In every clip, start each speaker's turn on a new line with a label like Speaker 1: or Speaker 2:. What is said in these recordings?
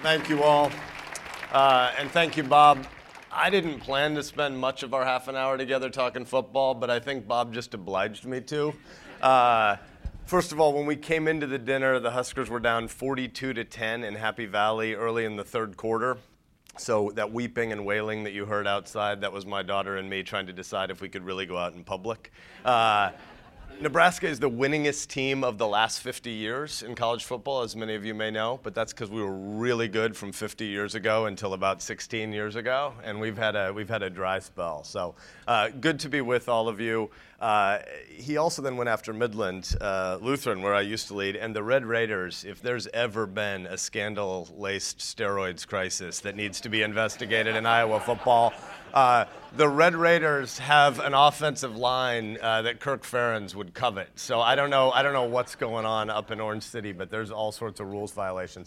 Speaker 1: Thank you all. And thank you, Bob. I didn't plan to spend much of our half an hour together talking football, but I think Bob just obliged me to. First of all, when we came into the dinner, the Huskers were down 42-10 in Happy Valley early in the third quarter. So that weeping and wailing that you heard outside, that was my daughter and me trying to decide if we could really go out in public. Nebraska is the winningest team of the last 50 years in college football, as many of you may know, but that's because we were really good from 50 years ago until about 16 years ago, and we've had a dry spell. So good to be with all of you. He also then went after Midland Lutheran, where I used to lead, and the Red Raiders. If there's ever been a scandal-laced steroids crisis that needs to be investigated in Iowa football, the Red Raiders have an offensive line that Kirk Ferentz would covet. So I don't know what's going on up in Orange City, but there's all sorts of rules violations.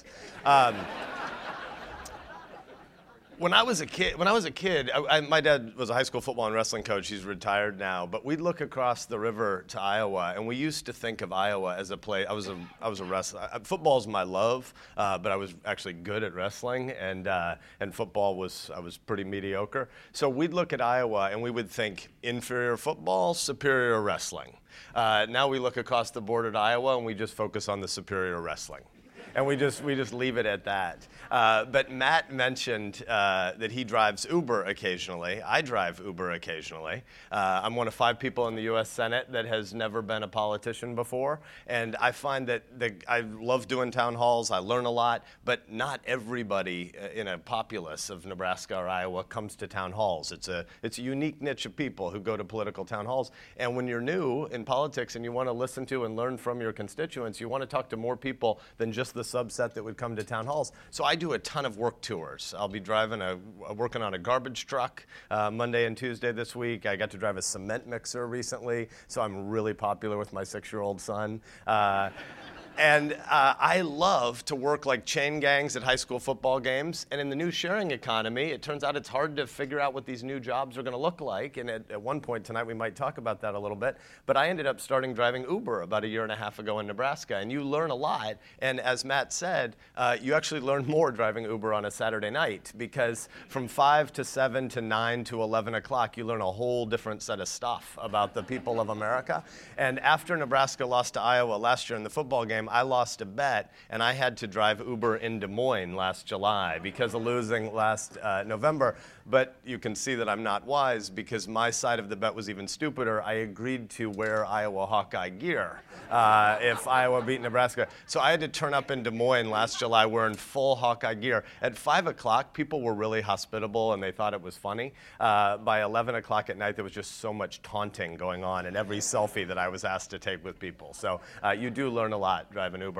Speaker 1: When I was a kid, my dad was a high school football and wrestling coach. He's retired now, but we'd look across the river to Iowa, and we used to think of Iowa as a place. I was a wrestler. Football's my love, but I was actually good at wrestling, and football I was pretty mediocre. So we'd look at Iowa, and we would think inferior football, superior wrestling. Now we look across the border to Iowa, and we just focus on the superior wrestling. And we just leave it at that. But Matt mentioned that he drives Uber occasionally. I drive Uber occasionally. I'm one of 5 people in the U.S. Senate that has never been a politician before. And I find that I love doing town halls. I learn a lot. But not everybody in a populace of Nebraska or Iowa comes to town halls. It's a unique niche of people who go to political town halls. And when you're new in politics and you want to listen to and learn from your constituents, you want to talk to more people than just the subset that would come to town halls. So I do a ton of work tours. I'll be working on a garbage truck Monday and Tuesday this week. I got to drive a cement mixer recently, so I'm really popular with my 6-year-old son. And I love to work like chain gangs at high school football games. And in the new sharing economy, it turns out it's hard to figure out what these new jobs are going to look like. And at one point tonight, we might talk about that a little bit. But I ended up starting driving Uber about a year and a half ago in Nebraska. And you learn a lot. And as Matt said, you actually learn more driving Uber on a Saturday night. Because from 5 to 7 to 9 to 11 o'clock, you learn a whole different set of stuff about the people of America. And after Nebraska lost to Iowa last year in the football game, I lost a bet, and I had to drive Uber in Des Moines last July because of losing last November. But you can see that I'm not wise because my side of the bet was even stupider. I agreed to wear Iowa Hawkeye gear if Iowa beat Nebraska. So I had to turn up in Des Moines last July wearing full Hawkeye gear. At 5 o'clock, people were really hospitable, and they thought it was funny. By 11 o'clock at night, there was just so much taunting going on in every selfie that I was asked to take with people. So you do learn a lot driving Uber.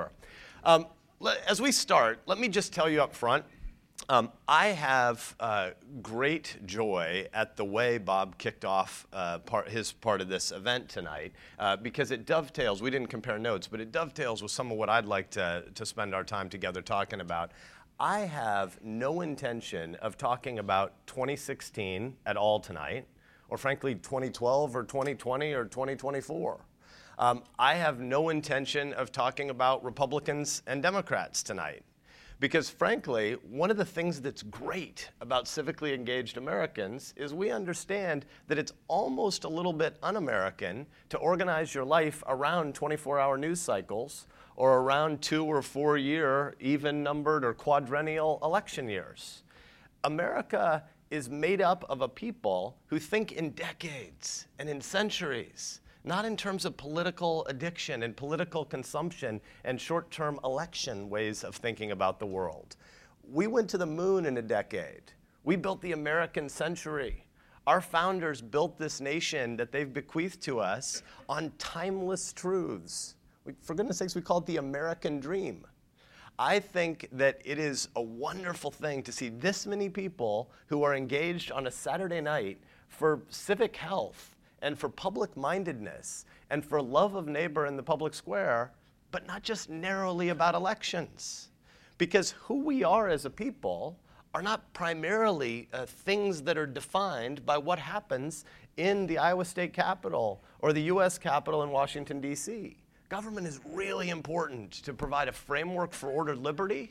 Speaker 1: As we start, let me just tell you up front, I have great joy at the way Bob kicked off his part of this event tonight because it dovetails, we didn't compare notes, but it dovetails with some of what I'd like to spend our time together talking about. I have no intention of talking about 2016 at all tonight, or frankly 2012 or 2020 or 2024. I have no intention of talking about Republicans and Democrats tonight because, frankly, one of the things that's great about civically engaged Americans is we understand that it's almost a little bit un-American to organize your life around 24-hour news cycles or around 2 or 4 year even-numbered or quadrennial election years. America is made up of a people who think in decades and in centuries, not in terms of political addiction and political consumption and short-term election ways of thinking about the world. We went to the moon in a decade. We built the American century. Our founders built this nation that they've bequeathed to us on timeless truths. For goodness sakes, we call it the American dream. I think that it is a wonderful thing to see this many people who are engaged on a Saturday night for civic health and for public-mindedness, and for love of neighbor in the public square, but not just narrowly about elections. Because who we are as a people are not primarily things that are defined by what happens in the Iowa State Capitol or the U.S. Capitol in Washington, D.C. Government is really important to provide a framework for ordered liberty,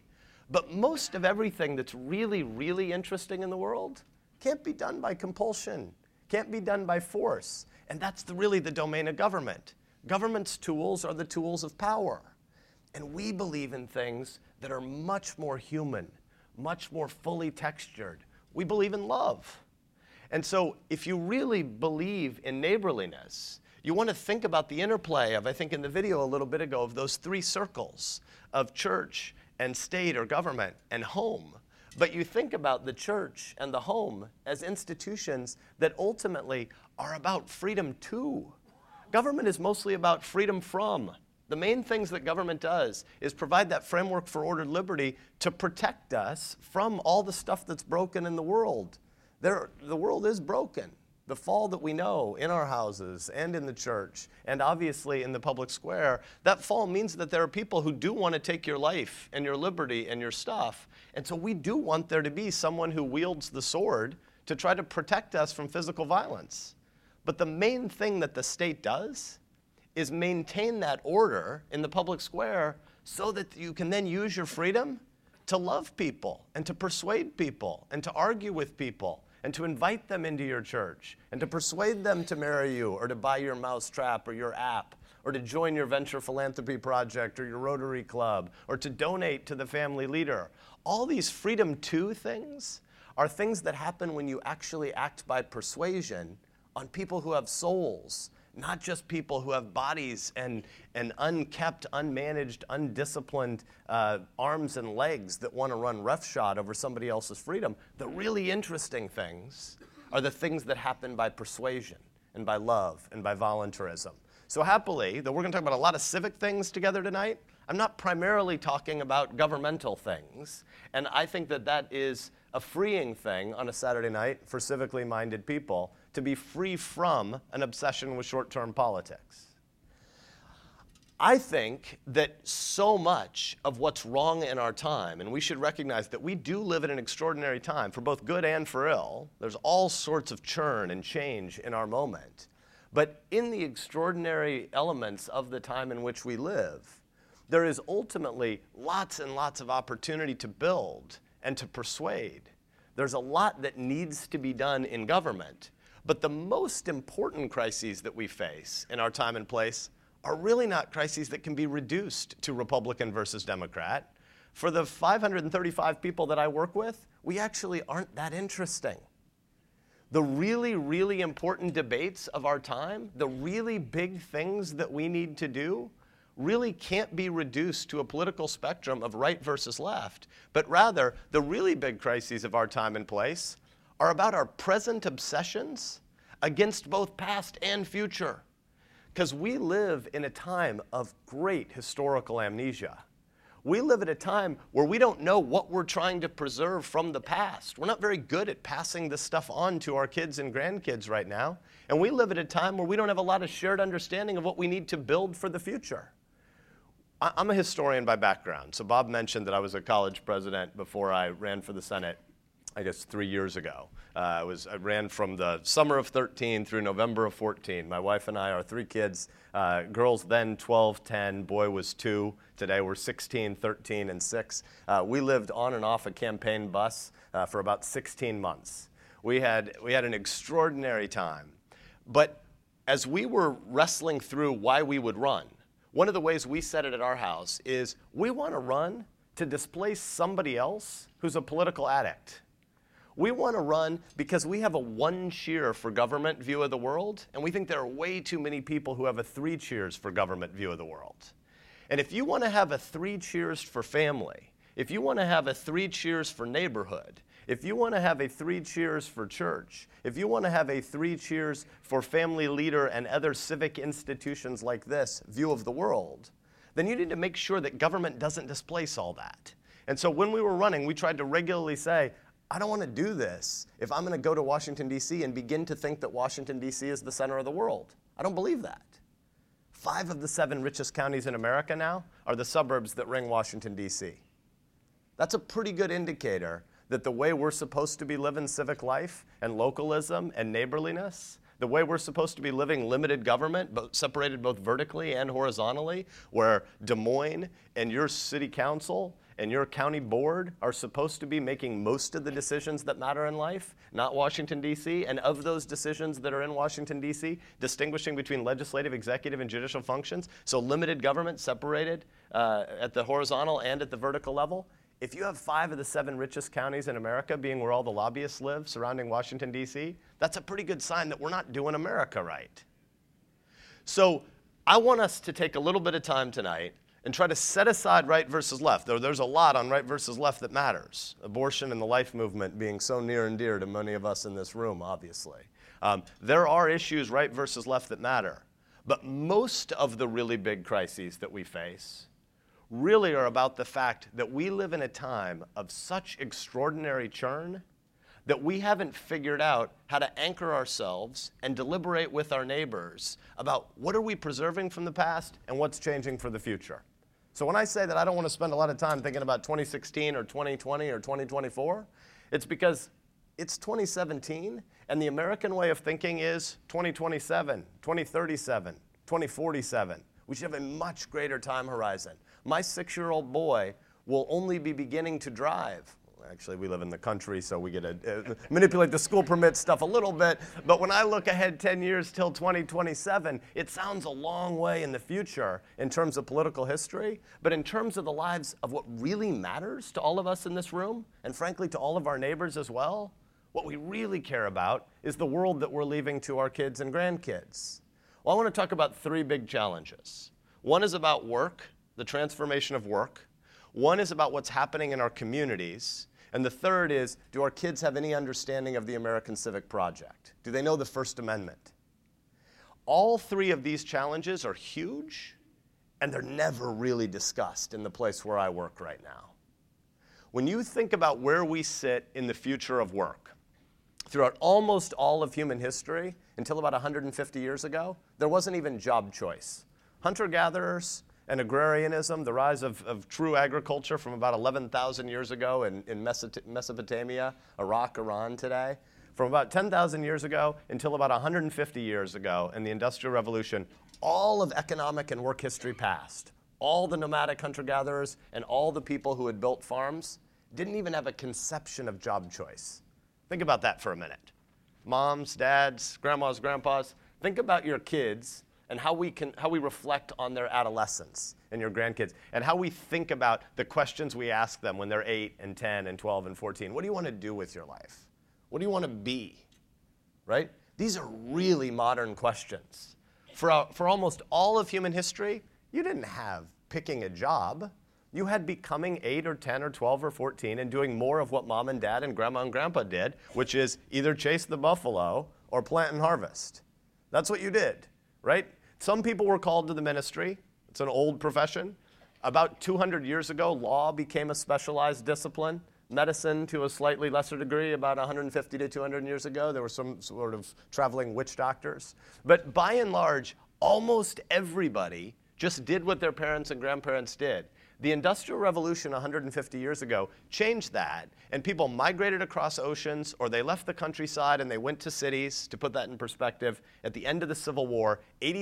Speaker 1: But most of everything that's really, really interesting in the world can't be done by compulsion, can't be done by force. And that's really the domain of government. Government's tools are the tools of power. And we believe in things that are much more human, much more fully textured. We believe in love. And so if you really believe in neighborliness, you want to think about the interplay of, I think in the video a little bit ago, of those three circles of church and state or government and home. But you think about the church and the home as institutions that ultimately are about freedom too. Government is mostly about freedom from. The main things that government does is provide that framework for ordered liberty to protect us from all the stuff that's broken in the world. The world is broken. The fall that we know in our houses and in the church and obviously in the public square, that fall means that there are people who do want to take your life and your liberty and your stuff. And so we do want there to be someone who wields the sword to try to protect us from physical violence. But the main thing that the state does is maintain that order in the public square so that you can then use your freedom to love people and to persuade people and to argue with people and to invite them into your church and to persuade them to marry you or to buy your mousetrap or your app or to join your venture philanthropy project or your Rotary Club or to donate to the family leader. All these freedom to things are things that happen when you actually act by persuasion on people who have souls, not just people who have bodies and unkept, unmanaged, undisciplined arms and legs that want to run roughshod over somebody else's freedom. The really interesting things are the things that happen by persuasion and by love and by voluntarism. So happily, though we're going to talk about a lot of civic things together tonight, I'm not primarily talking about governmental things. And I think that that is a freeing thing on a Saturday night for civically minded people, to be free from an obsession with short-term politics. I think that so much of what's wrong in our time, and we should recognize that we do live in an extraordinary time, for both good and for ill. There's all sorts of churn and change in our moment. But in the extraordinary elements of the time in which we live, there is ultimately lots and lots of opportunity to build and to persuade. There's a lot that needs to be done in government. But the most important crises that we face in our time and place are really not crises that can be reduced to Republican versus Democrat. For the 535 people that I work with, we actually aren't that interesting. The really, really important debates of our time, the really big things that we need to do, really can't be reduced to a political spectrum of right versus left, but rather the really big crises of our time and place are about our present obsessions against both past and future. Because we live in a time of great historical amnesia. We live at a time where we don't know what we're trying to preserve from the past. We're not very good at passing this stuff on to our kids and grandkids right now. And we live at a time where we don't have a lot of shared understanding of what we need to build for the future. I'm a historian by background. So Bob mentioned that I was a college president before I ran for the Senate, I guess 3 years ago. I ran from the summer of 13 through November of 14. My wife and I, our 3 kids, girls then 12, 10, boy was 2. Today we're 16, 13, and 6. We lived on and off a campaign bus for about 16 months. We had an extraordinary time. But as we were wrestling through why we would run, one of the ways we said it at our house is we want to run to displace somebody else who's a political addict. We want to run because we have a 1 cheer for government view of the world, and we think there are way too many people who have a 3 cheers for government view of the world. And if you want to have a 3 cheers for family, if you want to have a 3 cheers for neighborhood, if you want to have a 3 cheers for church, if you want to have a 3 cheers for family leader and other civic institutions like this view of the world, then you need to make sure that government doesn't displace all that. And so when we were running, we tried to regularly say, I don't want to do this if I'm going to go to Washington, D.C. and begin to think that Washington, D.C. is the center of the world. I don't believe that. 5 of the 7 richest counties in America now are the suburbs that ring Washington, D.C. That's a pretty good indicator that the way we're supposed to be living civic life and localism and neighborliness, the way we're supposed to be living limited government, but separated both vertically and horizontally, where Des Moines and your city council and your county board are supposed to be making most of the decisions that matter in life, not Washington, D.C., and of those decisions that are in Washington, D.C., distinguishing between legislative, executive, and judicial functions, so limited government separated at the horizontal and at the vertical level. If you have 5 of the 7 richest counties in America being where all the lobbyists live surrounding Washington, D.C., that's a pretty good sign that we're not doing America right. So I want us to take a little bit of time tonight and try to set aside right versus left. There's a lot on right versus left that matters. Abortion and the life movement being so near and dear to many of us in this room, obviously. There are issues right versus left that matter. But most of the really big crises that we face really are about the fact that we live in a time of such extraordinary churn that we haven't figured out how to anchor ourselves and deliberate with our neighbors about what are we preserving from the past and what's changing for the future. So when I say that I don't want to spend a lot of time thinking about 2016 or 2020 or 2024, it's because it's 2017, and the American way of thinking is 2027, 2037, 2047. We should have a much greater time horizon. My 6-year-old boy will only be beginning to drive. Actually, we live in the country, so we get to manipulate the school permit stuff a little bit. But when I look ahead 10 years till 2027, it sounds a long way in the future in terms of political history. But in terms of the lives of what really matters to all of us in this room, and frankly to all of our neighbors as well, what we really care about is the world that we're leaving to our kids and grandkids. Well, I want to talk about 3 big challenges. One is about work, the transformation of work. One is about what's happening in our communities. And the third is, do our kids have any understanding of the American civic project? Do they know the First Amendment? All 3 of these challenges are huge, and they're never really discussed in the place where I work right now. When you think about where we sit in the future of work, throughout almost all of human history, until about 150 years ago, there wasn't even job choice. Hunter-gatherers and agrarianism, the rise of true agriculture from about 11,000 years ago in Mesopotamia, Iraq, Iran today, from about 10,000 years ago until about 150 years ago in the Industrial Revolution, all of economic and work history passed. All the nomadic hunter-gatherers and all the people who had built farms didn't even have a conception of job choice. Think about that for a minute. Moms, dads, grandmas, grandpas, think about your kids and how we reflect on their adolescence and your grandkids, and how we think about the questions we ask them when they're 8 and 10 and 12 and 14. What do you want to do with your life? What do you want to be? Right? These are really modern questions. For almost all of human history, you didn't have picking a job. You had becoming 8 or 10 or 12 or 14 and doing more of what mom and dad and grandma and grandpa did, which is either chase the buffalo or plant and harvest. That's what you did, right? Some people were called to the ministry. It's an old profession. About 200 years ago, law became a specialized discipline. Medicine, to a slightly lesser degree, about 150 to 200 years ago. There were some sort of traveling witch doctors. But by and large, almost everybody just did what their parents and grandparents did. The Industrial Revolution 150 years ago changed that, and people migrated across oceans, or they left the countryside and they went to cities. To put that in perspective, at the end of the Civil War,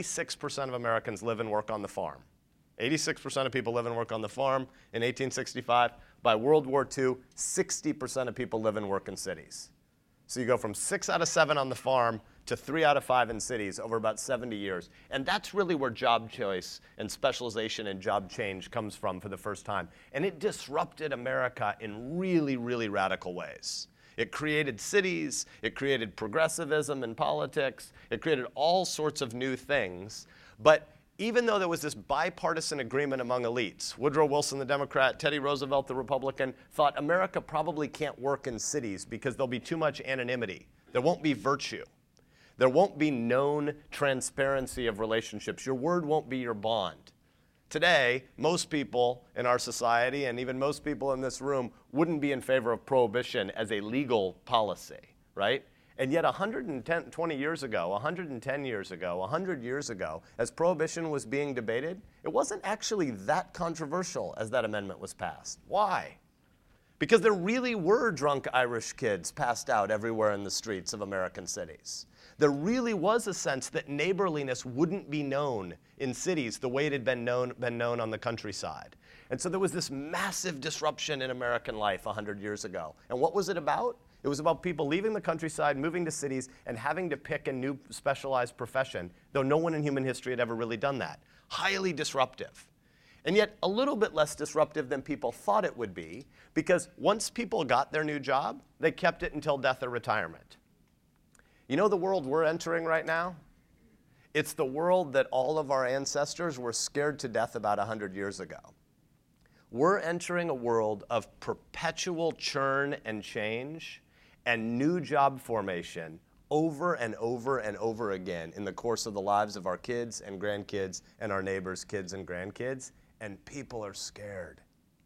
Speaker 1: 86% of Americans live and work on the farm. 86% of people live and work on the farm in 1865. By World War II, 60% of people live and work in cities. So you go from 6 out of 7 on the farm to 3 out of 5 in cities over about 70 years. And that's really where job choice and specialization and job change comes from for the first time. And it disrupted America in really, really radical ways. It created cities, it created progressivism in politics, it created all sorts of new things. But even though there was this bipartisan agreement among elites, Woodrow Wilson, the Democrat, Teddy Roosevelt, the Republican, thought America probably can't work in cities because there'll be too much anonymity. There won't be virtue. There won't be known transparency of relationships. Your word won't be your bond. Today, most people in our society, and even most people in this room, wouldn't be in favor of prohibition as a legal policy, right? And yet 110 years ago, 110 years ago, 100 years ago, as prohibition was being debated, it wasn't actually that controversial as that amendment was passed. Why? Because there really were drunk Irish kids passed out everywhere in the streets of American cities. There really was a sense that neighborliness wouldn't be known in cities the way it had been known on the countryside. And so there was this massive disruption in American life 100 years ago. And what was it about? It was about people leaving the countryside, moving to cities, and having to pick a new specialized profession, though no one in human history had ever really done that. Highly disruptive. And yet a little bit less disruptive than people thought it would be, because once people got their new job, they kept it until death or retirement. You know the world we're entering right now? It's the world that all of our ancestors were scared to death about 100 years ago. We're entering a world of perpetual churn and change and new job formation over and over and over again in the course of the lives of our kids and grandkids and our neighbors' kids and grandkids. And people are scared.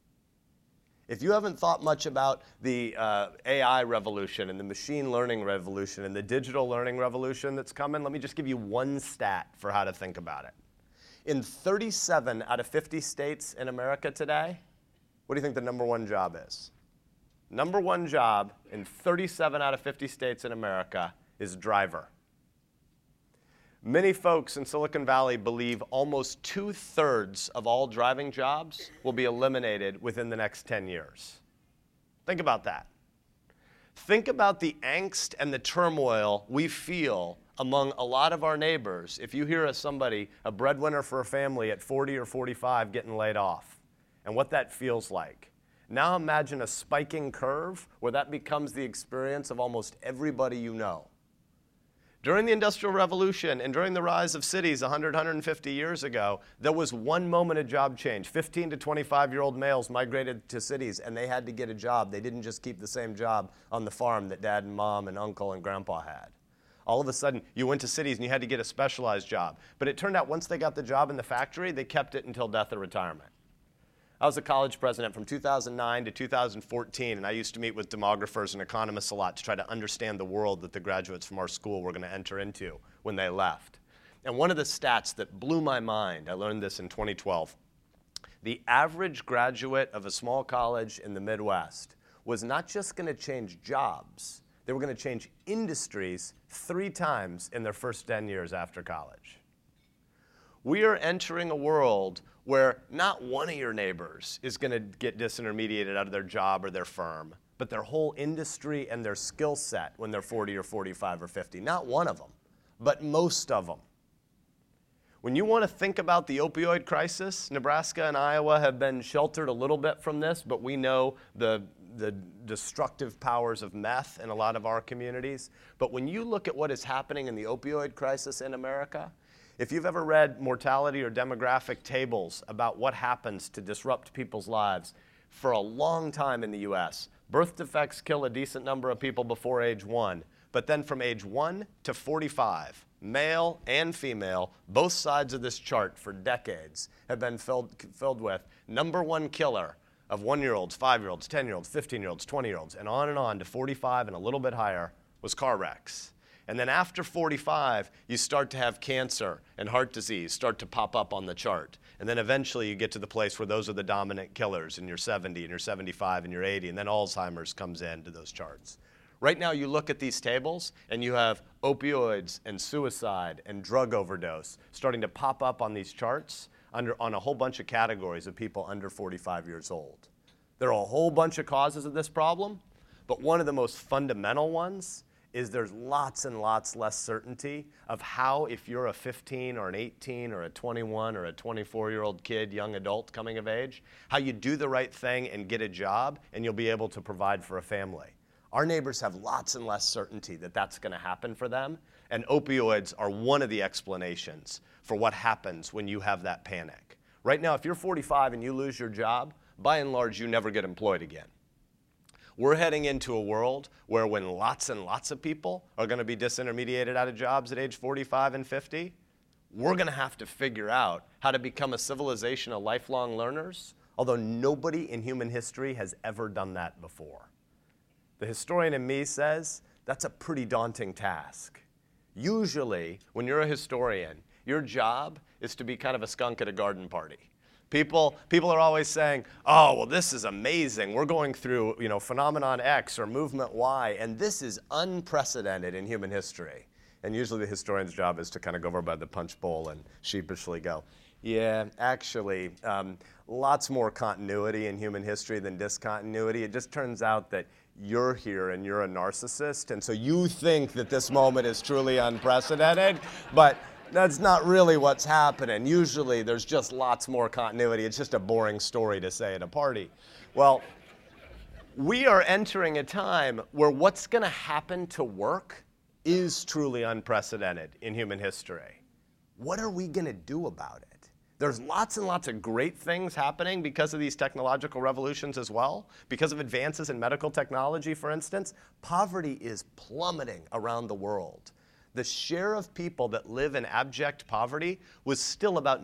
Speaker 1: If you haven't thought much about the AI revolution and the machine learning revolution and the digital learning revolution that's coming, let me just give you one stat for how to think about it. In 37 out of 50 states in America today, what do you think the #1 job is? #1 job in 37 out of 50 states in America is driver. Many folks in Silicon Valley believe almost 2/3 of all driving jobs will be eliminated within the next 10 years. Think about that. Think about the angst and the turmoil we feel among a lot of our neighbors if you hear of somebody, a breadwinner for a family at 40 or 45 getting laid off, and what that feels like. Now imagine a spiking curve where that becomes the experience of almost everybody you know. During the Industrial Revolution and during the rise of cities 100, 150 years ago, there was one moment of job change. 15 to 25-year-old males migrated to cities, and they had to get a job. They didn't just keep the same job on the farm that dad and mom and uncle and grandpa had. All of a sudden, you went to cities and you had to get a specialized job. But it turned out once they got the job in the factory, they kept it until death or retirement. I was a college president from 2009 to 2014, and I used to meet with demographers and economists a lot to try to understand the world that the graduates from our school were going to enter into when they left. And one of the stats that blew my mind, I learned this in 2012, the average graduate of a small college in the Midwest was not just going to change jobs, they were going to change industries 3 times in their first 10 years after college. We are entering a world where not one of your neighbors is going to get disintermediated out of their job or their firm, but their whole industry and their skill set when they're 40 or 45 or 50. Not one of them, but most of them. When you want to think about the opioid crisis, Nebraska and Iowa have been sheltered a little bit from this, but we know the destructive powers of meth in a lot of our communities. But when you look at what is happening in the opioid crisis in America, if you've ever read mortality or demographic tables about what happens to disrupt people's lives, for a long time in the US, birth defects kill a decent number of people before age 1. But then from age 1 to 45, male and female, both sides of this chart for decades have been filled with #1 killer of 1-year-olds, 5-year-olds, 10-year-olds, 15-year-olds, 20-year-olds, and on to 45 and a little bit higher was car wrecks. And then after 45, you start to have cancer and heart disease start to pop up on the chart. And then eventually you get to the place where those are the dominant killers, and you're 70, and you're 75, and you're 80, and then Alzheimer's comes into those charts. Right now you look at these tables, and you have opioids and suicide and drug overdose starting to pop up on these charts on a whole bunch of categories of people under 45 years old. There are a whole bunch of causes of this problem, but one of the most fundamental ones is there's lots and lots less certainty of how, if you're a 15 or an 18 or a 21 or a 24-year-old kid, young adult coming of age, how you do the right thing and get a job and you'll be able to provide for a family. Our neighbors have lots and less certainty that that's going to happen for them, and opioids are one of the explanations for what happens when you have that panic. Right now, if you're 45 and you lose your job, by and large, you never get employed again. We're heading into a world where when lots and lots of people are going to be disintermediated out of jobs at age 45 and 50, we're going to have to figure out how to become a civilization of lifelong learners, although nobody in human history has ever done that before. The historian in me says that's a pretty daunting task. Usually, when you're a historian, your job is to be kind of a skunk at a garden party. People are always saying, oh, well, this is amazing. We're going through, phenomenon X or movement Y, and this is unprecedented in human history. And usually the historian's job is to kind of go over by the punch bowl and sheepishly go, yeah, actually, lots more continuity in human history than discontinuity. It just turns out that you're here and you're a narcissist, and so you think that this moment is truly unprecedented, but that's not really what's happening. Usually there's just lots more continuity. It's just a boring story to say at a party. Well, we are entering a time where what's going to happen to work is truly unprecedented in human history. What are we going to do about it? There's lots and lots of great things happening because of these technological revolutions as well. Because of advances in medical technology, for instance, poverty is plummeting around the world. The share of people that live in abject poverty was still about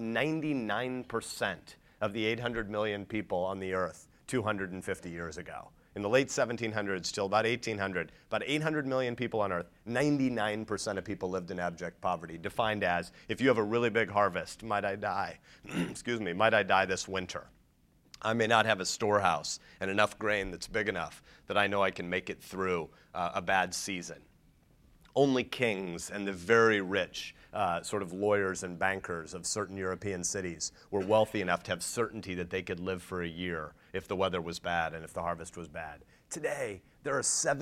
Speaker 1: 99% of the 800 million people on the earth 250 years ago. In the late 1700s, still about 1800, about 800 million people on earth, 99% of people lived in abject poverty, defined as, if you have a really big harvest, might I die? Excuse me, might I die this winter? I may not have a storehouse and enough grain that's big enough that I know I can make it through a bad season. Only kings and the very rich sort of lawyers and bankers of certain European cities were wealthy enough to have certainty that they could live for a year if the weather was bad and if the harvest was bad. Today, there are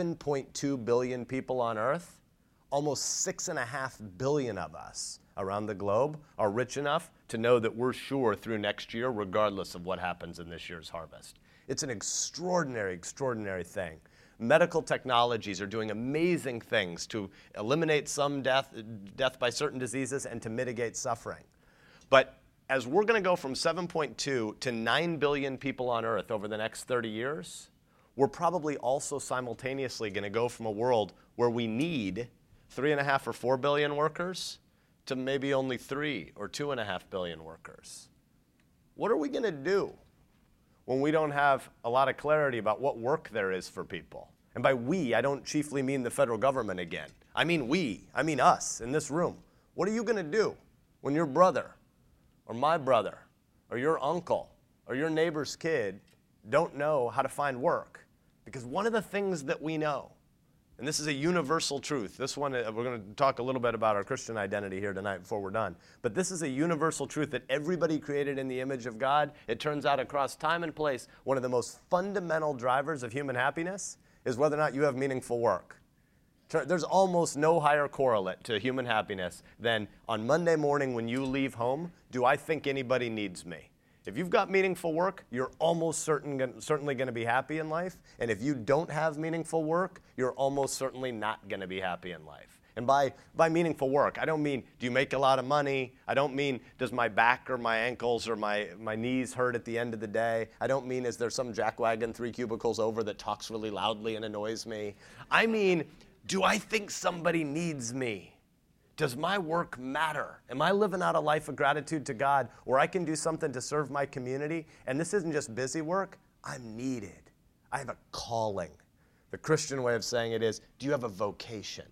Speaker 1: 7.2 billion people on Earth. Almost 6.5 billion of us around the globe are rich enough to know that we're sure through next year, regardless of what happens in this year's harvest. It's an extraordinary, extraordinary thing. Medical technologies are doing amazing things to eliminate some death by certain diseases and to mitigate suffering. But as we're going to go from 7.2 to 9 billion people on Earth over the next 30 years, we're probably also simultaneously going to go from a world where we need 3.5 or 4 billion workers to maybe only 3 or 2.5 billion workers. What are we going to do when we don't have a lot of clarity about what work there is for people? And by we, I don't chiefly mean the federal government again. I mean we. I mean us in this room. What are you going to do when your brother or my brother or your uncle or your neighbor's kid don't know how to find work? Because one of the things that we know, and this is a universal truth. This one, we're going to talk a little bit about our Christian identity here tonight before we're done. But this is a universal truth that everybody created in the image of God. It turns out across time and place, one of the most fundamental drivers of human happiness is whether or not you have meaningful work. There's almost no higher correlate to human happiness than on Monday morning when you leave home, do I think anybody needs me? If you've got meaningful work, you're almost certainly going to be happy in life. And if you don't have meaningful work, you're almost certainly not going to be happy in life. And by meaningful work, I don't mean, do you make a lot of money? I don't mean, does my back or my ankles or my knees hurt at the end of the day? I don't mean, is there some jackwagon 3 cubicles over that talks really loudly and annoys me? I mean, do I think somebody needs me? Does my work matter? Am I living out a life of gratitude to God where I can do something to serve my community? And this isn't just busy work. I'm needed. I have a calling. The Christian way of saying it is, do you have a vocation?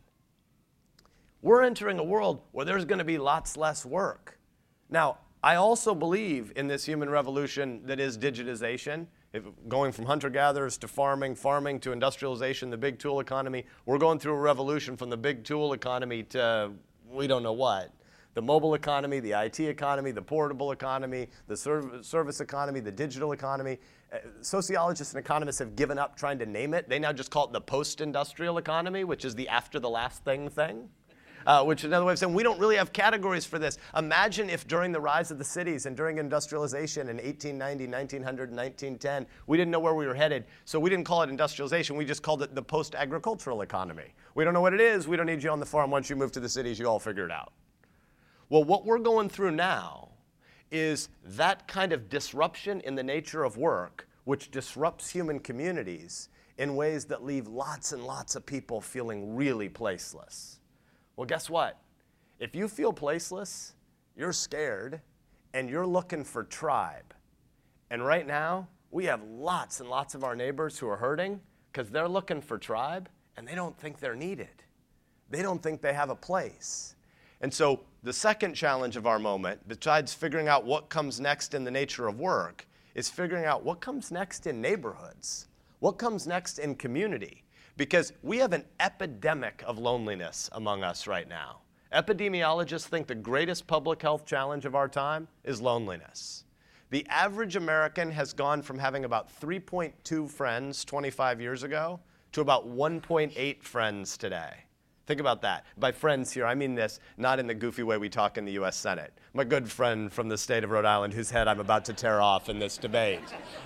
Speaker 1: We're entering a world where there's going to be lots less work. Now, I also believe in this human revolution that is digitization. Going from hunter-gatherers to farming, farming to industrialization, the big tool economy. We're going through a revolution from the big tool economy to we don't know what. The mobile economy, the IT economy, the portable economy, the service economy, the digital economy. Sociologists and economists have given up trying to name it. They now just call it the post-industrial economy, which is the after the last thing. Which is another way of saying we don't really have categories for this. Imagine if during the rise of the cities and during industrialization in 1890, 1900, 1910, we didn't know where we were headed. So we didn't call it industrialization. We just called it the post-agricultural economy. We don't know what it is. We don't need you on the farm. Once you move to the cities, you all figure it out. Well, what we're going through now is that kind of disruption in the nature of work, which disrupts human communities in ways that leave lots and lots of people feeling really placeless. Well, guess what? If you feel placeless, you're scared, and you're looking for tribe. And right now, we have lots and lots of our neighbors who are hurting because they're looking for tribe, and they don't think they're needed. They don't think they have a place. And so the second challenge of our moment, besides figuring out what comes next in the nature of work, is figuring out what comes next in neighborhoods, what comes next in community. Because we have an epidemic of loneliness among us right now. Epidemiologists think the greatest public health challenge of our time is loneliness. The average American has gone from having about 3.2 friends 25 years ago to about 1.8 friends today. Think about that. By friends here, I mean this not in the goofy way we talk in the US Senate. My good friend from the state of Rhode Island, whose head I'm about to tear off in this debate.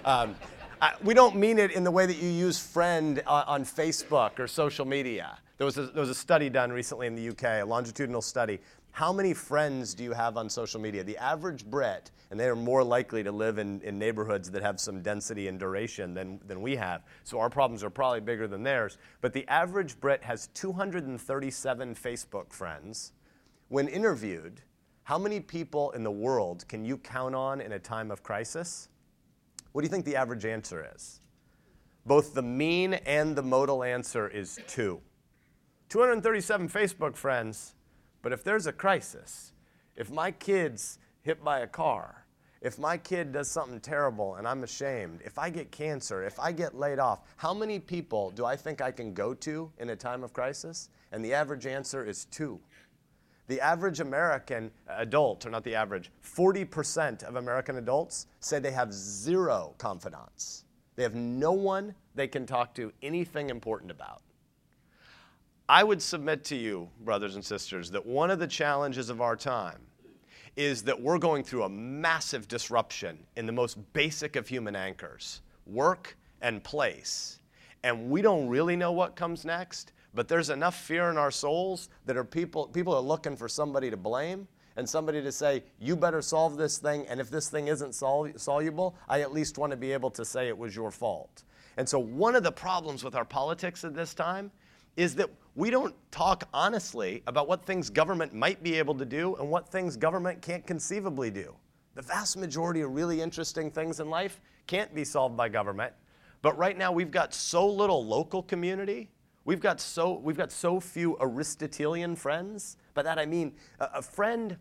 Speaker 1: We don't mean it in the way that you use friend on Facebook or social media. There was a study done recently in the UK, a longitudinal study. How many friends do you have on social media? The average Brit, and they are more likely to live in neighborhoods that have some density and duration than we have, so our problems are probably bigger than theirs. But the average Brit has 237 Facebook friends. When interviewed, how many people in the world can you count on in a time of crisis? What do you think the average answer is? Both the mean and the modal answer is 2. 237 Facebook friends, but if there's a crisis, if my kid's hit by a car, if my kid does something terrible and I'm ashamed, if I get cancer, if I get laid off, how many people do I think I can go to in a time of crisis? And the average answer is 2. The average American adult, or not the average, 40% of American adults say they have 0 confidants. They have no one they can talk to anything important about. I would submit to you, brothers and sisters, that one of the challenges of our time is that we're going through a massive disruption in the most basic of human anchors, work and place. And we don't really know what comes next, but there's enough fear in our souls that people are looking for somebody to blame and somebody to say, you better solve this thing, and if this thing isn't soluble, I at least want to be able to say it was your fault. And so one of the problems with our politics at this time is that we don't talk honestly about what things government might be able to do and what things government can't conceivably do. The vast majority of really interesting things in life can't be solved by government. But right now we've got so little local community. We've got so few Aristotelian friends. By that I mean a friend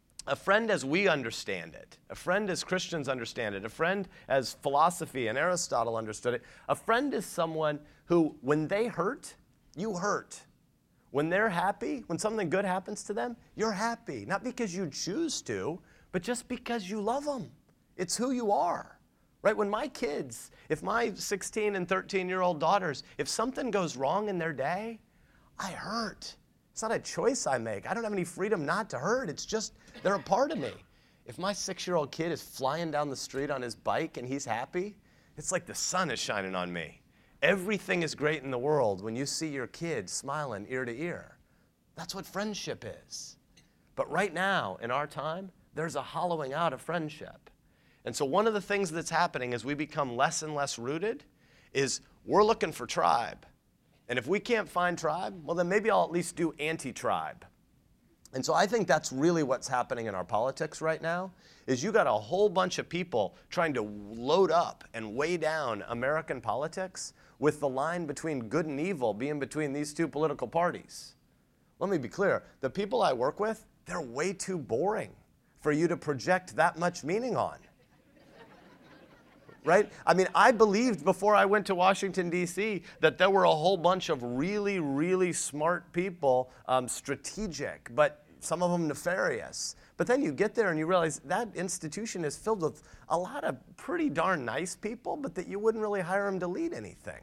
Speaker 1: as we understand it, a friend as Christians understand it, a friend as philosophy and Aristotle understood it. A friend is someone who, when they hurt, you hurt. When they're happy, when something good happens to them, you're happy. Not because you choose to, but just because you love them. It's who you are. Right? When my kids, if my 16 and 13-year-old daughters, if something goes wrong in their day, I hurt. It's not a choice I make. I don't have any freedom not to hurt. It's just, they're a part of me. If my 6-year-old kid is flying down the street on his bike and he's happy, it's like the sun is shining on me. Everything is great in the world when you see your kid smiling ear to ear. That's what friendship is. But right now, in our time, there's a hollowing out of friendship. And so one of the things that's happening as we become less and less rooted is we're looking for tribe. And if we can't find tribe, well, then maybe I'll at least do anti-tribe. And so I think that's really what's happening in our politics right now, is you got a whole bunch of people trying to load up and weigh down American politics with the line between good and evil being between these two political parties. Let me be clear. The people I work with, they're way too boring for you to project that much meaning on. Right? I mean, I believed before I went to Washington, D.C., that there were a whole bunch of really, really smart people, strategic, but some of them nefarious. But then you get there and you realize that institution is filled with a lot of pretty darn nice people, but that you wouldn't really hire them to lead anything.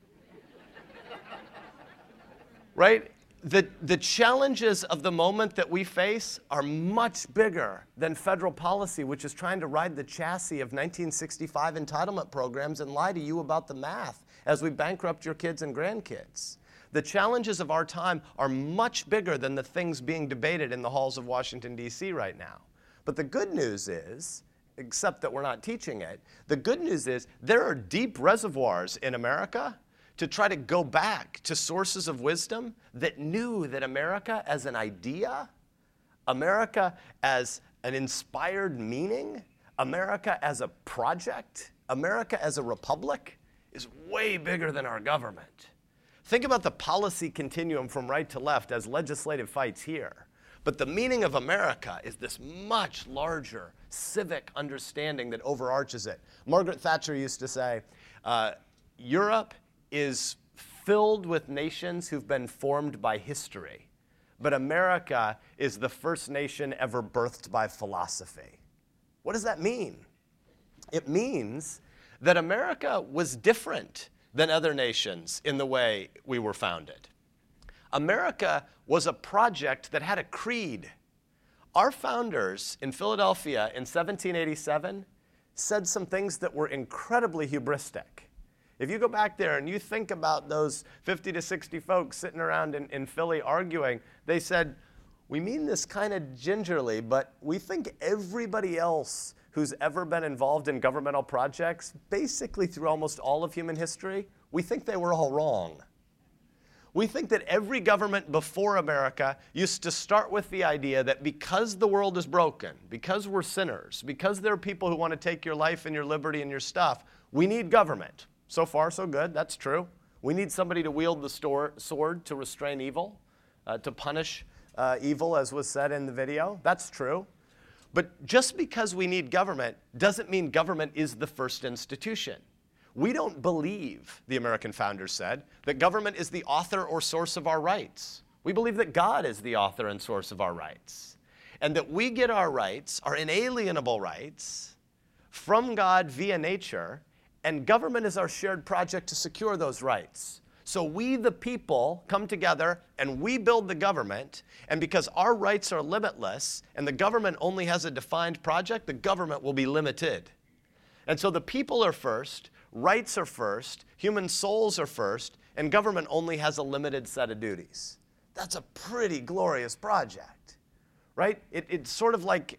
Speaker 1: Right? The challenges of the moment that we face are much bigger than federal policy, which is trying to ride the chassis of 1965 entitlement programs and lie to you about the math as we bankrupt your kids and grandkids. The challenges of our time are much bigger than the things being debated in the halls of Washington, D.C. right now. But the good news is, except that we're not teaching it, the good news is there are deep reservoirs in America to try to go back to sources of wisdom that knew that America as an idea, America as an inspired meaning, America as a project, America as a republic is way bigger than our government. Think about the policy continuum from right to left as legislative fights here. But the meaning of America is this much larger civic understanding that overarches it. Margaret Thatcher used to say, Europe is filled with nations who've been formed by history, but America is the first nation ever birthed by philosophy. What does that mean? It means that America was different than other nations in the way we were founded. America was a project that had a creed. Our founders in Philadelphia in 1787 said some things that were incredibly hubristic. If you go back there and you think about those 50 to 60 folks sitting around in Philly arguing, they said, we mean this kind of gingerly, but we think everybody else who's ever been involved in governmental projects, basically through almost all of human history, we think they were all wrong. We think that every government before America used to start with the idea that because the world is broken, because we're sinners, because there are people who want to take your life and your liberty and your stuff, we need government. So far, so good. That's true. We need somebody to wield the sword to restrain evil, to punish evil, as was said in the video. That's true. But just because we need government doesn't mean government is the first institution. We don't believe, the American founders said, that government is the author or source of our rights. We believe that God is the author and source of our rights, and that we get our rights, our inalienable rights, from God via nature, and government is our shared project to secure those rights. So we, the people, come together and we build the government, and because our rights are limitless and the government only has a defined project, the government will be limited. And so the people are first, rights are first, human souls are first, and government only has a limited set of duties. That's a pretty glorious project, right? It's sort of like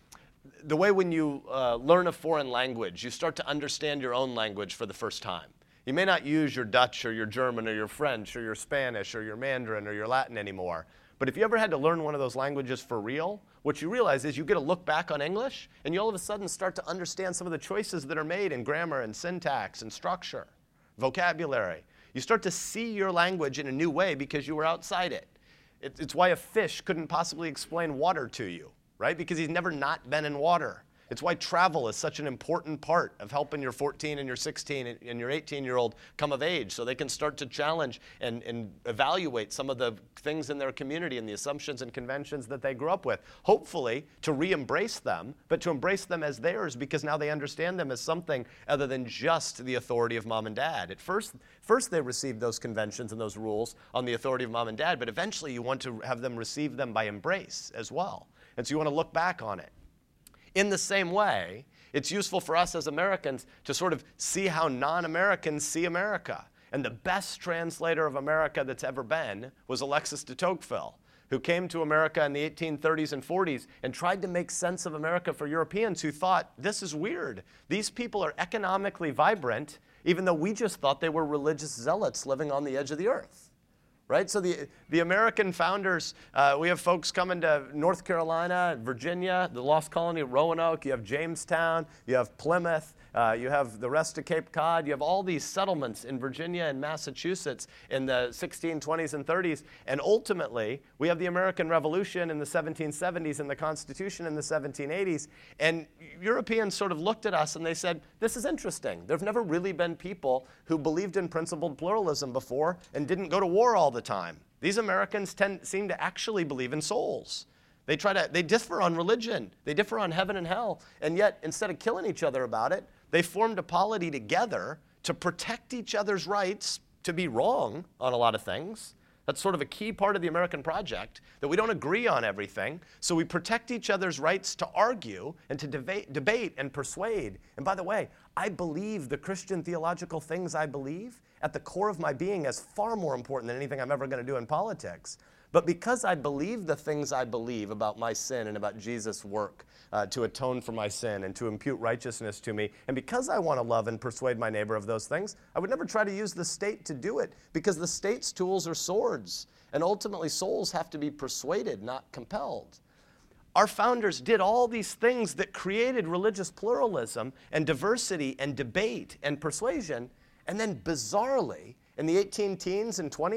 Speaker 1: the way when you learn a foreign language, you start to understand your own language for the first time. You may not use your Dutch or your German or your French or your Spanish or your Mandarin or your Latin anymore. But if you ever had to learn one of those languages for real, what you realize is you get to look back on English and you all of a sudden start to understand some of the choices that are made in grammar and syntax and structure, vocabulary. You start to see your language in a new way because you were outside it. It's why a fish couldn't possibly explain water to you, right? Because he's never not been in water. It's why travel is such an important part of helping your 14 and your 16 and your 18-year-old come of age so they can start to challenge and evaluate some of the things in their community and the assumptions and conventions that they grew up with. Hopefully to re-embrace them, but to embrace them as theirs because now they understand them as something other than just the authority of mom and dad. At first they received those conventions and those rules on the authority of mom and dad, but eventually you want to have them receive them by embrace as well. And so you want to look back on it. In the same way, it's useful for us as Americans to sort of see how non-Americans see America. And the best translator of America that's ever been was Alexis de Tocqueville, who came to America in the 1830s and 40s and tried to make sense of America for Europeans who thought, this is weird. These people are economically vibrant, even though we just thought they were religious zealots living on the edge of the earth. Right? So the American founders, we have folks coming to North Carolina, Virginia, the lost colony of Roanoke, you have Jamestown, you have Plymouth, you have the rest of Cape Cod, you have all these settlements in Virginia and Massachusetts in the 1620s and 30s, and ultimately we have the American Revolution in the 1770s and the Constitution in the 1780s, and Europeans sort of looked at us and they said, this is interesting. There have never really been people who believed in principled pluralism before and didn't go to war all the time. These Americans seem to actually believe in souls. They differ on religion. They differ on heaven and hell. And yet, instead of killing each other about it, they formed a polity together to protect each other's rights to be wrong on a lot of things. That's sort of a key part of the American project, that we don't agree on everything. So we protect each other's rights to argue and to debate and persuade. And by the way, I believe the Christian theological things I believe at the core of my being as far more important than anything I'm ever going to do in politics. But because I believe the things I believe about my sin and about Jesus' work to atone for my sin and to impute righteousness to me, and because I want to love and persuade my neighbor of those things, I would never try to use the state to do it, because the state's tools are swords, and ultimately souls have to be persuaded, not compelled. Our founders did all these things that created religious pluralism and diversity and debate and persuasion, and then bizarrely, in the 18 teens and 20s,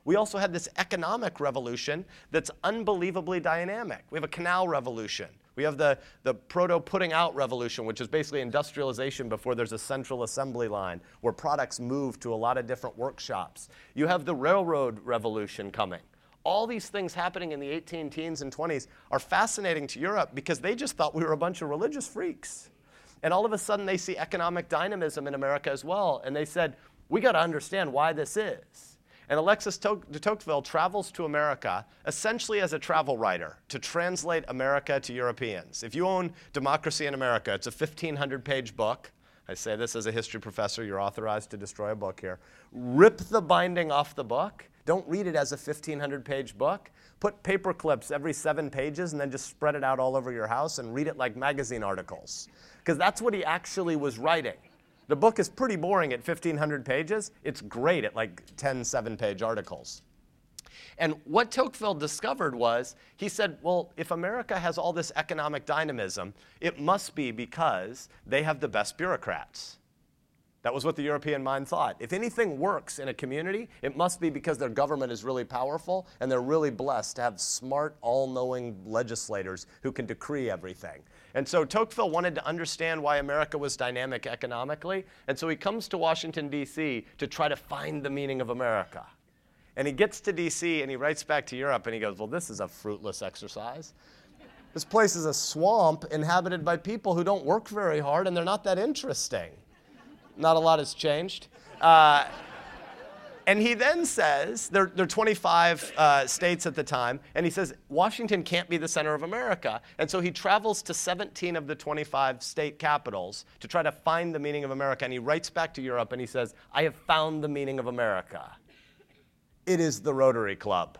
Speaker 1: we also had this economic revolution that's unbelievably dynamic. We have a canal revolution. We have the proto-putting out revolution, which is basically industrialization before there's a central assembly line where products move to a lot of different workshops. You have the railroad revolution coming. All these things happening in the 18 teens and 20s are fascinating to Europe because they just thought we were a bunch of religious freaks. And all of a sudden they see economic dynamism in America as well. And they said, we got to understand why this is. And Alexis de Tocqueville travels to America essentially as a travel writer to translate America to Europeans. If you own Democracy in America, it's a 1,500-page book. I say this as a history professor. You're authorized to destroy a book here. Rip the binding off the book. Don't read it as a 1,500-page book. Put paper clips every 7 pages and then just spread it out all over your house and read it like magazine articles. Because that's what he actually was writing. The book is pretty boring at 1,500 pages. It's great at like 10 7-page articles. And what Tocqueville discovered was, he said, well, if America has all this economic dynamism, it must be because they have the best bureaucrats. That was what the European mind thought. If anything works in a community, it must be because their government is really powerful and they're really blessed to have smart, all-knowing legislators who can decree everything. And so Tocqueville wanted to understand why America was dynamic economically, and so he comes to Washington, D.C. to try to find the meaning of America. And he gets to D.C. and he writes back to Europe and he goes, well, this is a fruitless exercise. This place is a swamp inhabited by people who don't work very hard and they're not that interesting. Not a lot has changed. And he then says, there are 25 states at the time, and he says, Washington can't be the center of America. And so he travels to 17 of the 25 state capitals to try to find the meaning of America. And he writes back to Europe and he says, I have found the meaning of America. It is the Rotary Club.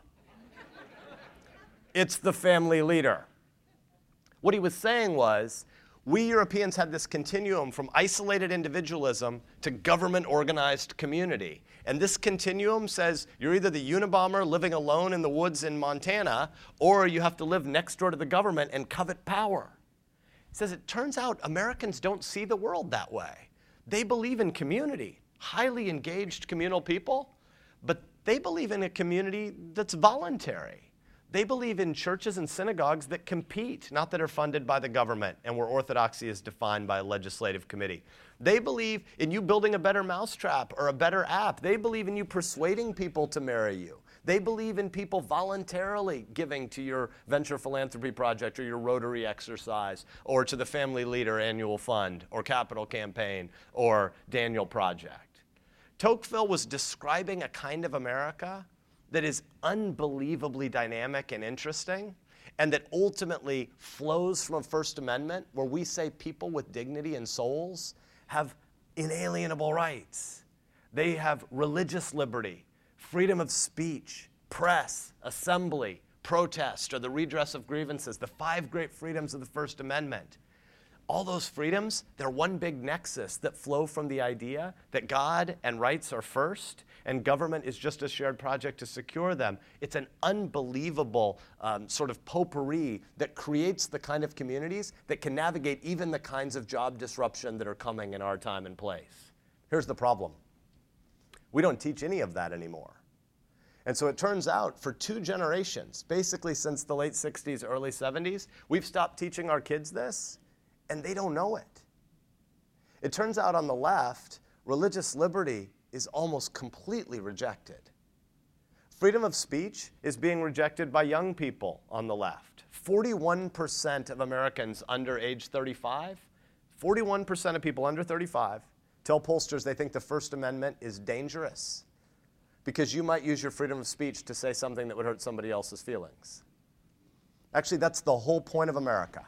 Speaker 1: It's the family leader. What he was saying was, we Europeans had this continuum from isolated individualism to government-organized community. And this continuum says you're either the Unabomber living alone in the woods in Montana, or you have to live next door to the government and covet power. He says it turns out Americans don't see the world that way. They believe in community, highly engaged communal people, but they believe in a community that's voluntary. They believe in churches and synagogues that compete, not that are funded by the government and where orthodoxy is defined by a legislative committee. They believe in you building a better mousetrap or a better app. They believe in you persuading people to marry you. They believe in people voluntarily giving to your venture philanthropy project or your Rotary exercise or to the Family Leader Annual Fund or Capital Campaign or Daniel Project. Tocqueville was describing a kind of America that is unbelievably dynamic and interesting, and that ultimately flows from a First Amendment where we say people with dignity and souls have inalienable rights. They have religious liberty, freedom of speech, press, assembly, protest, or the redress of grievances, the 5 great freedoms of the First Amendment. All those freedoms, they're one big nexus that flow from the idea that God and rights are first and government is just a shared project to secure them. It's an unbelievable sort of potpourri that creates the kind of communities that can navigate even the kinds of job disruption that are coming in our time and place. Here's the problem. We don't teach any of that anymore. And so it turns out for 2 generations, basically since the late 60s, early 70s, we've stopped teaching our kids this. And they don't know it. It turns out on the left, religious liberty is almost completely rejected. Freedom of speech is being rejected by young people on the left. 41% of Americans under age 35, 41% of people under 35 tell pollsters they think the First Amendment is dangerous because you might use your freedom of speech to say something that would hurt somebody else's feelings. Actually, that's the whole point of America.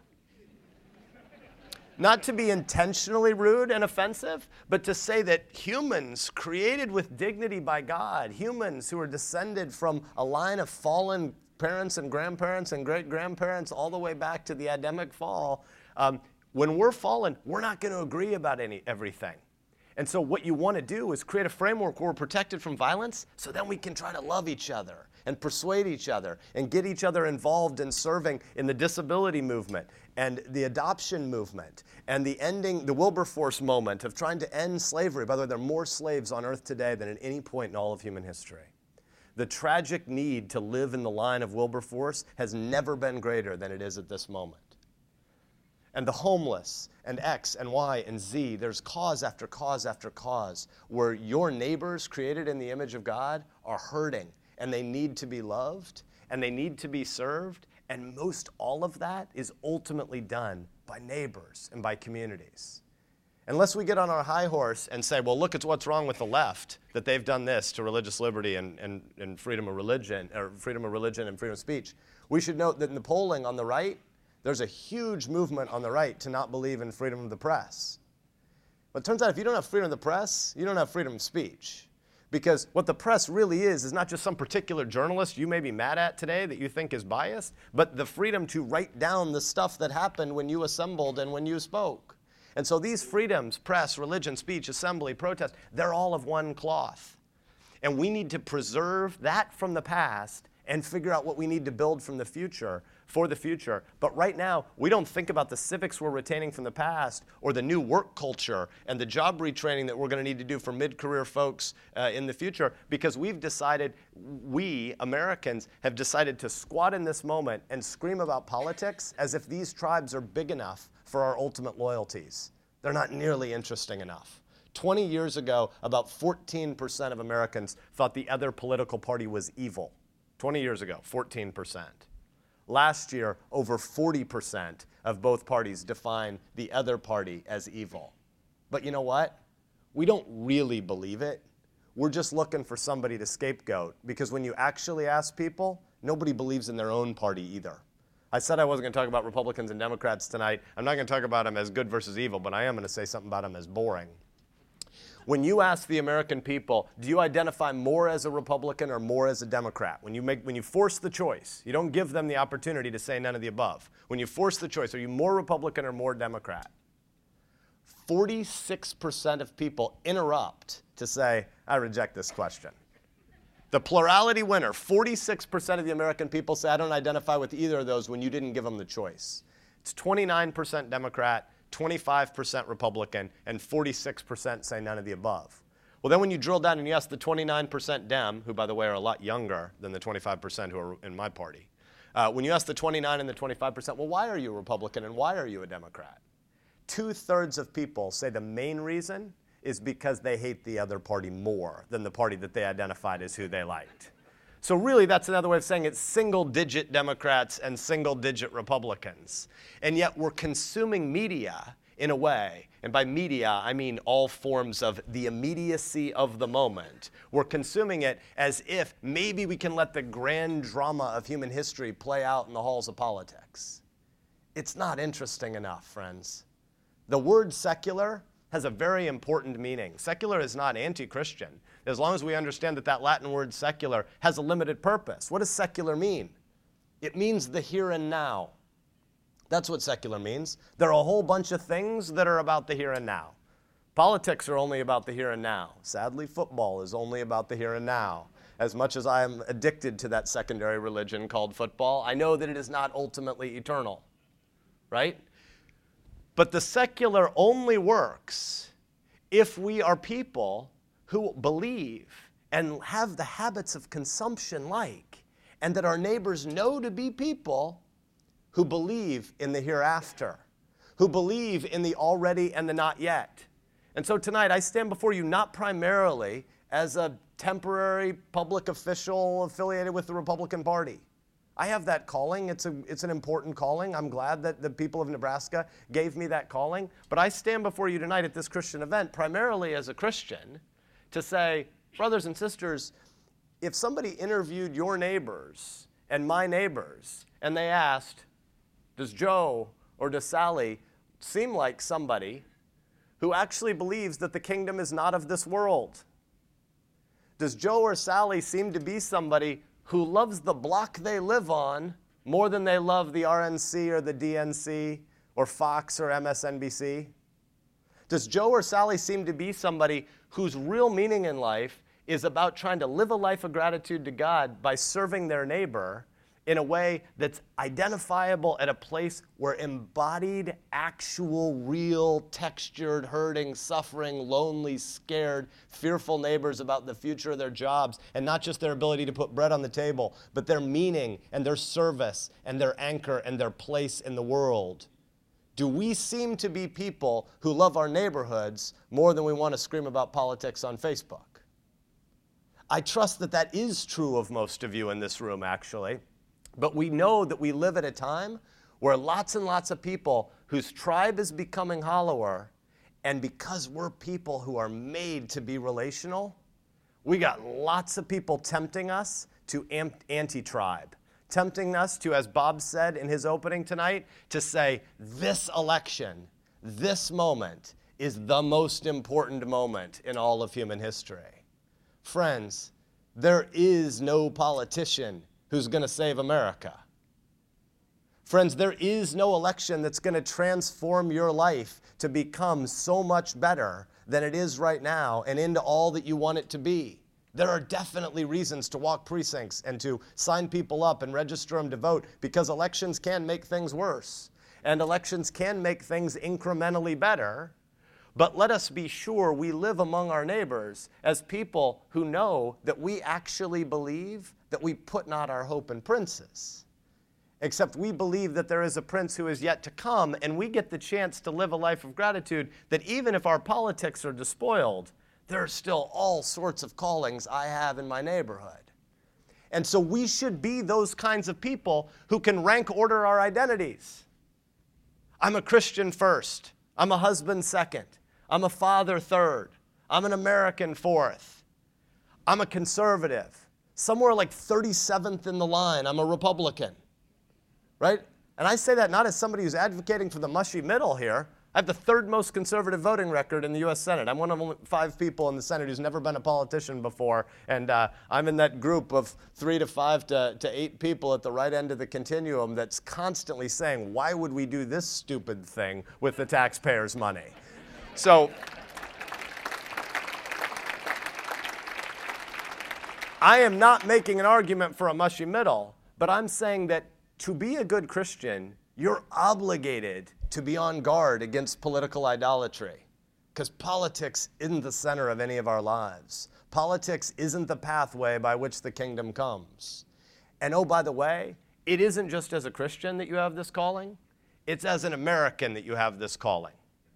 Speaker 1: Not to be intentionally rude and offensive, but to say that humans created with dignity by God, humans who are descended from a line of fallen parents and grandparents and great-grandparents all the way back to the Adamic fall, when we're fallen, we're not going to agree about everything. And so what you want to do is create a framework where we're protected from violence so then we can try to love each other and persuade each other and get each other involved in serving in the disability movement and the adoption movement and the Wilberforce moment of trying to end slavery. By the way, there are more slaves on earth today than at any point in all of human history. The tragic need to live in the line of Wilberforce has never been greater than it is at this moment. And the homeless, and X, and Y, and Z, there's cause after cause after cause where your neighbors created in the image of God are hurting, and they need to be loved, and they need to be served, and most all of that is ultimately done by neighbors and by communities. Unless we get on our high horse and say, well, look at what's wrong with the left, that they've done this to religious liberty and freedom of religion, or freedom of religion and freedom of speech, we should note that in the polling on the right, there's a huge movement on the right to not believe in freedom of the press. But it turns out if you don't have freedom of the press, you don't have freedom of speech. Because what the press really is not just some particular journalist you may be mad at today that you think is biased, but the freedom to write down the stuff that happened when you assembled and when you spoke. And so these freedoms, press, religion, speech, assembly, protest, they're all of one cloth. And we need to preserve that from the past and figure out what we need to build from the future, for the future. But right now, we don't think about the civics we're retaining from the past or the new work culture and the job retraining that we're going to need to do for mid-career folks in the future, because we've decided, we, Americans, have decided to squat in this moment and scream about politics as if these tribes are big enough for our ultimate loyalties. They're not nearly interesting enough. 20 years ago, about 14% of Americans thought the other political party was evil. 20 years ago, 14%. Last year, over 40% of both parties define the other party as evil. But you know what? We don't really believe it. We're just looking for somebody to scapegoat, because when you actually ask people, nobody believes in their own party either. I said I wasn't going to talk about Republicans and Democrats tonight. I'm not going to talk about them as good versus evil, but I am going to say something about them as boring. When you ask the American people, do you identify more as a Republican or more as a Democrat? When you force the choice, you don't give them the opportunity to say none of the above. When you force the choice, are you more Republican or more Democrat? 46% of people interrupt to say, I reject this question. The plurality winner, 46% of the American people say, I don't identify with either of those when you didn't give them the choice. It's 29% Democrat, 25% Republican, and 46% say none of the above. Well, then when you drill down and you ask the 29% Dem, who, by the way, are a lot younger than the 25% who are in my party, when you ask the 29 and the 25%, well, why are you a Republican and why are you a Democrat? 2/3 of people say the main reason is because they hate the other party more than the party that they identified as who they liked. So really, that's another way of saying it's single-digit Democrats and single-digit Republicans. And yet we're consuming media in a way, and by media, I mean all forms of the immediacy of the moment. We're consuming it as if maybe we can let the grand drama of human history play out in the halls of politics. It's not interesting enough, friends. The word secular has a very important meaning. Secular is not anti-Christian, as long as we understand that that Latin word secular has a limited purpose. What does secular mean? It means the here and now. That's what secular means. There are a whole bunch of things that are about the here and now. Politics are only about the here and now. Sadly, football is only about the here and now. As much as I am addicted to that secondary religion called football, I know that it is not ultimately eternal, right? But the secular only works if we are people who believe and have the habits of consumption like, and that our neighbors know to be people who believe in the hereafter, who believe in the already and the not yet. And so tonight I stand before you not primarily as a temporary public official affiliated with the Republican Party. I have that calling. It's an important calling. I'm glad that the people of Nebraska gave me that calling. But I stand before you tonight at this Christian event primarily as a Christian to say, brothers and sisters, if somebody interviewed your neighbors and my neighbors and they asked, does Joe or does Sally seem like somebody who actually believes that the kingdom is not of this world? Does Joe or Sally seem to be somebody who loves the block they live on more than they love the RNC or the DNC or Fox or MSNBC? Does Joe or Sally seem to be somebody whose real meaning in life is about trying to live a life of gratitude to God by serving their neighbor in a way that's identifiable at a place where embodied, actual, real, textured, hurting, suffering, lonely, scared, fearful neighbors about the future of their jobs, and not just their ability to put bread on the table, but their meaning and their service and their anchor and their place in the world. Do we seem to be people who love our neighborhoods more than we want to scream about politics on Facebook? I trust that that is true of most of you in this room, actually. But we know that we live at a time where lots and lots of people whose tribe is becoming hollower, and because we're people who are made to be relational, we got lots of people tempting us to anti-tribe, tempting us to, as Bob said in his opening tonight, to say this election, this moment, is the most important moment in all of human history. Friends, there is no politician who's going to save America. Friends, there is no election that's going to transform your life to become so much better than it is right now and into all that you want it to be. There are definitely reasons to walk precincts and to sign people up and register them to vote, because elections can make things worse and elections can make things incrementally better. But let us be sure we live among our neighbors as people who know that we actually believe that we put not our hope in princes, except we believe that there is a prince who is yet to come, and we get the chance to live a life of gratitude that even if our politics are despoiled, there are still all sorts of callings I have in my neighborhood. And so we should be those kinds of people who can rank order our identities. I'm a Christian first. I'm a husband second. I'm a father third. I'm an American fourth. I'm a conservative. Somewhere like 37th in the line, I'm a Republican, right? And I say that not as somebody who's advocating for the mushy middle here. I have the third most conservative voting record in the US Senate. I'm one of only 5 people in the Senate who's never been a politician before, and I'm in that group of 3 to 5 to 8 people at the right end of the continuum that's constantly saying, why would we do this stupid thing with the taxpayers' money? So I am not making an argument for a mushy middle, but I'm saying that to be a good Christian, you're obligated to be on guard against political idolatry, because politics isn't the center of any of our lives. Politics isn't the pathway by which the kingdom comes. And oh, by the way, it isn't just as a Christian that you have this calling. It's as an American that you have this calling.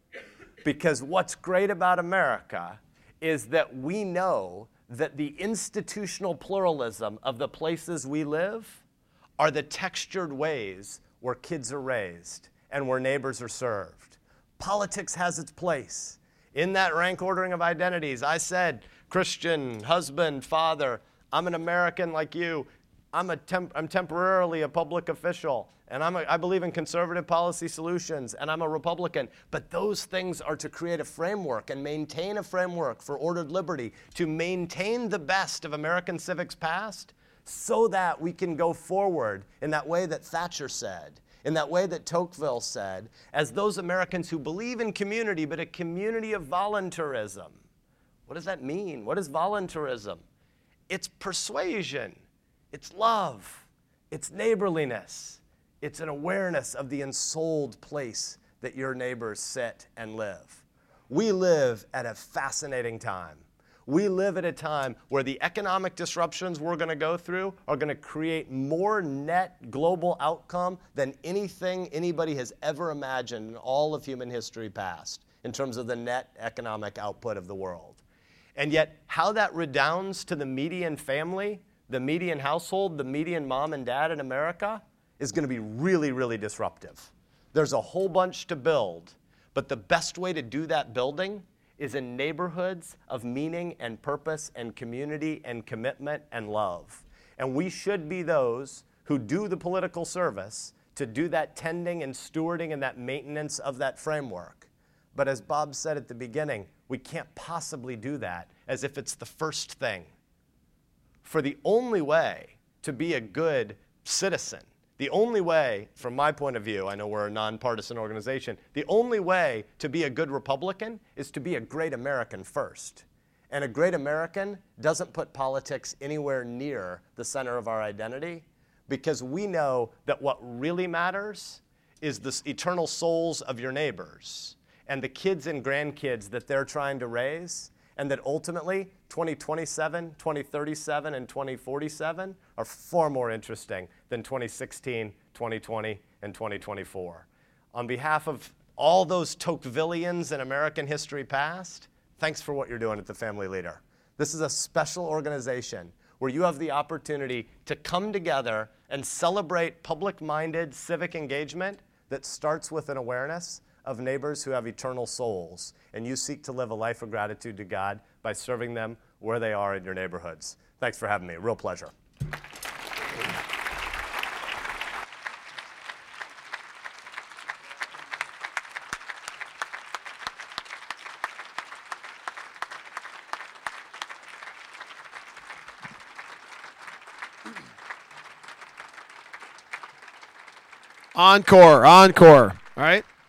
Speaker 1: Because what's great about America is that we know that the institutional pluralism of the places we live are the textured ways where kids are raised and where neighbors are served. Politics has its place. In that rank ordering of identities, I said, Christian, husband, father, I'm an American like you. I'm temporarily a public official, and I believe in conservative policy solutions, and I'm a Republican. But those things are to create a framework and maintain a framework for ordered liberty, to maintain the best of American civics past, so that we can go forward in that way that Thatcher said, in that way that Tocqueville said, as those Americans who believe in community, but a community of voluntarism. What does that mean? What is voluntarism? It's persuasion. It's love. It's neighborliness. It's an awareness of the ensouled place that your neighbors sit and live. We live at a fascinating time. We live at a time where the economic disruptions we're going to go through are going to create more net global outcome than anything anybody has ever imagined in all of human history past, in terms of the net economic output of the world. And yet, how that redounds to the median family, the median household, the median mom and dad in America, is going to be really, really disruptive. There's a whole bunch to build, but the best way to do that building is in neighborhoods of meaning and purpose and community and commitment and love. And we should be those who do the political service to do that tending and stewarding and that maintenance of that framework. But as Bob said at the beginning, we can't possibly do that as if it's the first thing. For the only way to be a good citizen, the only way, from my point of view, I know we're a nonpartisan organization, the only way to be a good Republican is to be a great American first. And a great American doesn't put politics anywhere near the center of our identity, because we know that what really matters is the eternal souls of your neighbors and the kids and grandkids that they're trying to raise, and that ultimately 2027, 2037, and 2047 are far more interesting than 2016, 2020, and 2024. On behalf of all those Tocquevillians in American history past, thanks for what you're doing at the Family Leader. This is a special organization where you have the opportunity to come together and celebrate public-minded civic engagement that starts with an awareness of neighbors who have eternal souls, and you seek to live a life of gratitude to God by serving them where they are in your neighborhoods. Thanks for having me. Real pleasure.
Speaker 2: Encore, encore. All right.